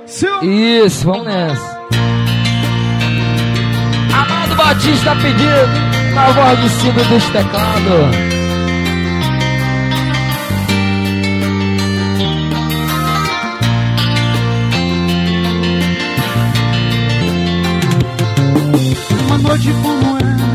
Isso, vamos nessa. Amado Batista pedindo na voz do Cido dos teclados. Uma noite como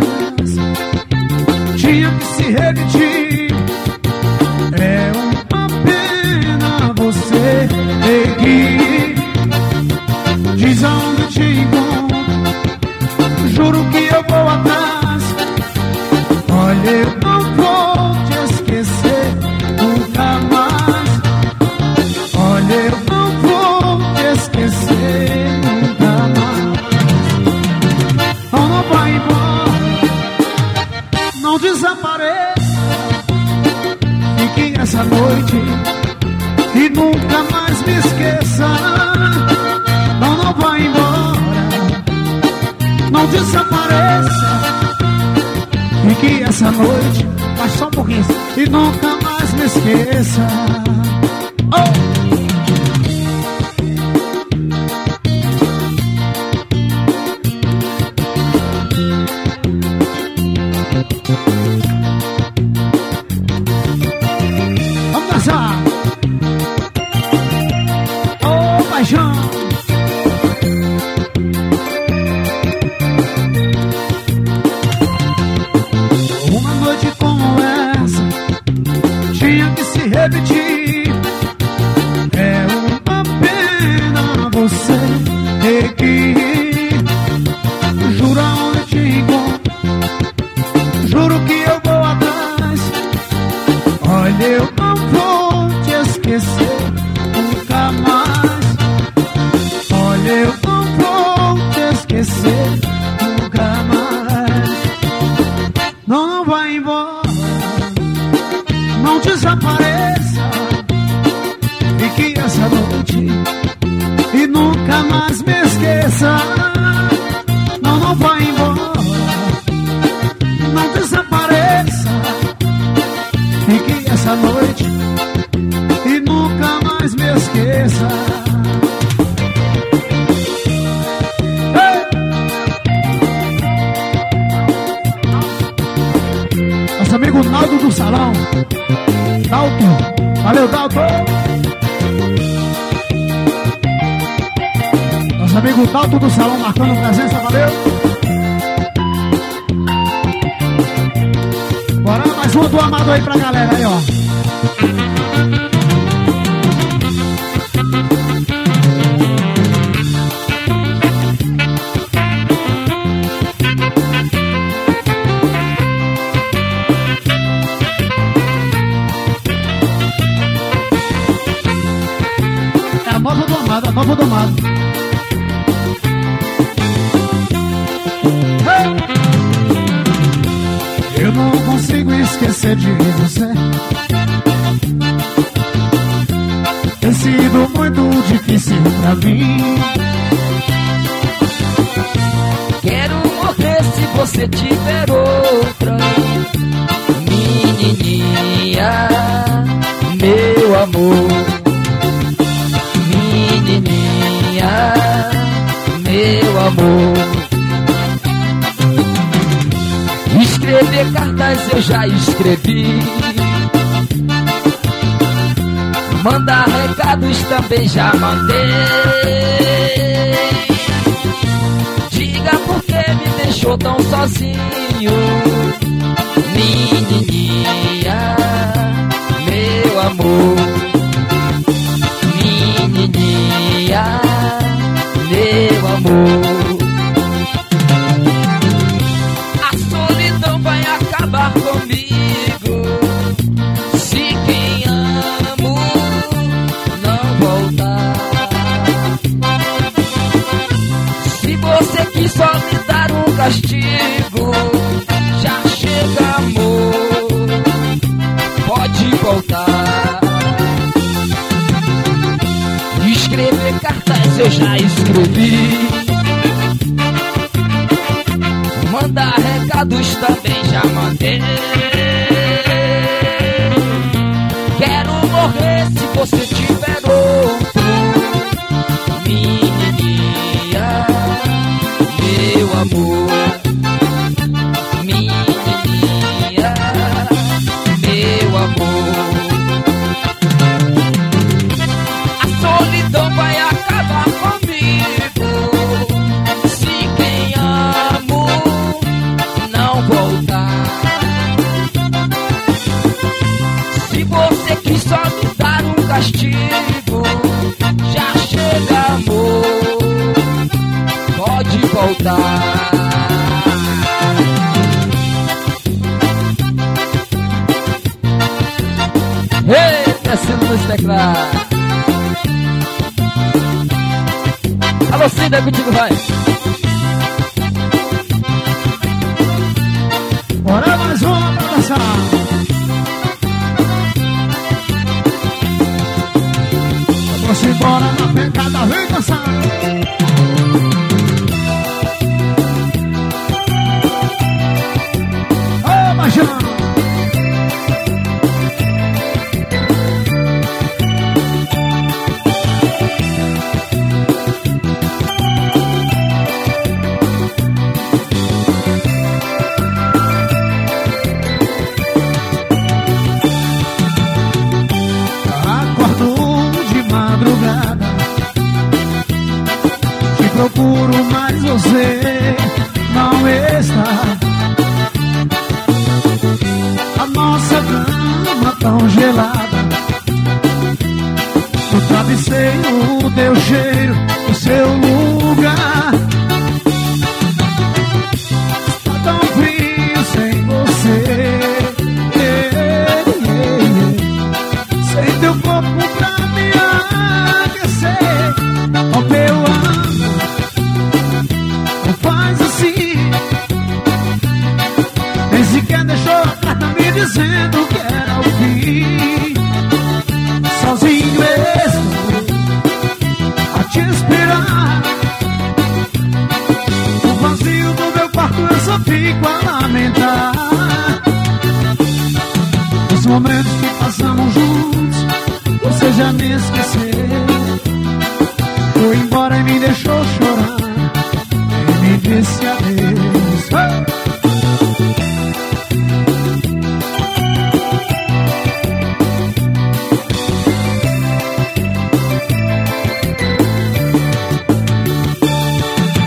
essa tinha que se repetir. É uma pena você ter que ir. Diz aonde te encontro, juro que eu vou atrás. Olha, eu não vou te esquecer nunca mais. Olha, eu não vou te esquecer nunca mais. Não vai embora, não desapareça. Fique essa noite e nunca mais me esqueça. Não vai embora, não desapareça. Fique essa noite, mas só um pouquinho, e nunca mais me esqueça. Oh! Vamos dançar! Oh, paixão! Uma noite como essa tinha que se repetir. É uma pena você ter que ir. Juro aonde te encontro, juro que eu vou atrás. Olha, eu não vou te esquecer nunca mais. Olha, eu não vou te esquecer nunca mais. Não vai embora, não desapareça. Fique essa noite e nunca mais me esqueça. Não vai embora, não desapareça. Fique essa noite e nunca mais me esqueça. Nosso amigo Naldo do Salão, Dalton, valeu Dalton. Nosso amigo Dalton do Salão marcando presença, valeu. Bora mais um do Amado aí pra galera aí, ó. É a nova do Amado, a nova do Amado. Eu não consigo esquecer de você. Tem sido muito difícil pra mim. Quero morrer se você tiver outra. Menininha, meu amor. Menininha, meu amor. Escrever cartas eu já escrevi. Mandar recados também já mandei. Diga por que me deixou tão sozinho. Menininha, meu amor. Menininha, meu amor. Acabar comigo, se quem amo não voltar. Se você quis só me dar um castigo, já chega, amor, pode voltar. Escrever cartas eu já escrevi. Mandar recados também já mandei. Quero morrer se você tiver outro. voltar. Ei, descendo nos teclados. Alô, Cida, contigo vai. Bora mais uma pra dançar. Vamos embora na pegada, vem dançar. Ô, Majano. Procuro, mas você não está. A nossa cama tão gelada, no travesseiro o teu cheiro, o seu lugar. Está tão frio sem você, sem teu corpo pra me aquecer. Oh, meu amor, faz assim. Nem sequer deixou a carta me dizendo que era o fim. Sozinho estou a te esperar. O vazio do meu quarto eu só fico a lamentar. Os momentos que passamos juntos, você já me esqueceu. Foi embora e me deixou chorar. Me disse adeus.